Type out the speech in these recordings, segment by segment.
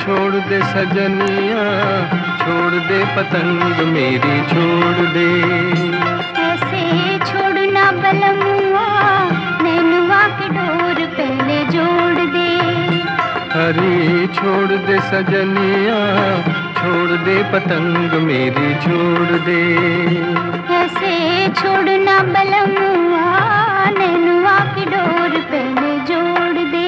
छोड़ दे सजनिया, छोड़ दे पतंग मेरी छोड़ दे। ऐसे छोड़ना बलमुआ, नैनुआ की डोर पहले जोड़ दे। अरे छोड़ दे सजनिया, छोड़ दे पतंग मेरी छोड़ दे। ऐसे छोड़ना बलमुआ, नैनुआ की डोर पहले जोड़ दे।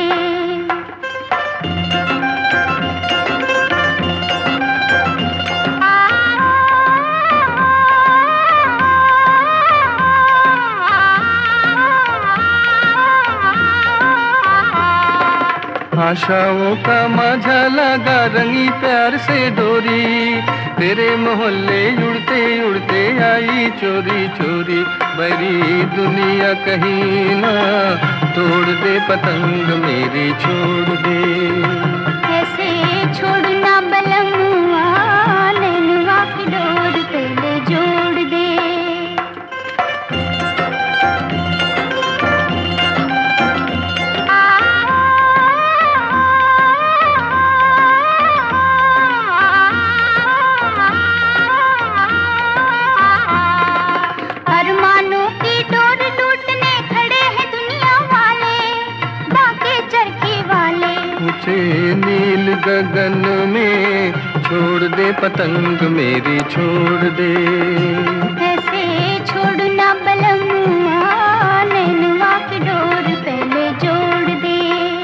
आशाओं का माझा लगा रंगी प्यार से डोरी, तेरे मोहल्ले उड़ते उड़ते आई चोरी चोरी। बड़ी दुनिया कहीं ना तोड़ दे पतंग मेरी छोड़ दे। ऐसे छोड़ना बलमुआ, नैनुआ की डोर पहले जोड़ दे। अरमानों की डोर टूटने खड़े हैं दुनिया वाले, बाके चरखी वाले। ऊंचे नील गगन में छोड़ दे पतंग मेरी छोड़ दे। ऐसे छोड़ना बलमुआ, नैनुआ की डोर पहले जोड़ दे।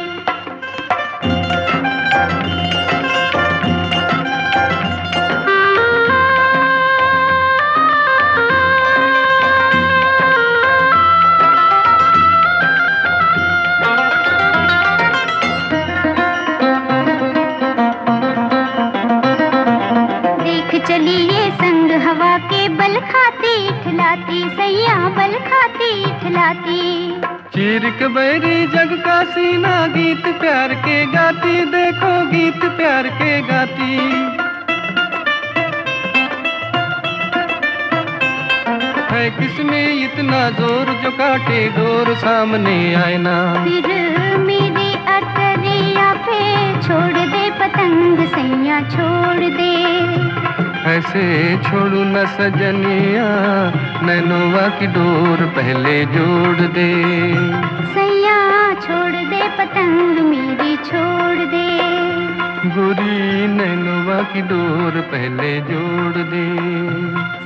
चलिए संग हवा के बल खाती ठिलाती, सैया बल खाती ठिलाती। चीर के बैरी जग का सीना गीत प्यार के गाती, देखो गीत प्यार के गाती। है किसमें इतना जोर जो काटे डोर सामने आए ना। फिर मेरी अटरिया पे छोड़ दे पतंग सैया छोड़ दे। ऐसे छोड़ू न सजनिया, नैनुआ की डोर पहले जोड़ दे। सैया छोड़ दे पतंग मेरी छोड़ दे। गोरी नैनुआ की डोर पहले जोड़ दे।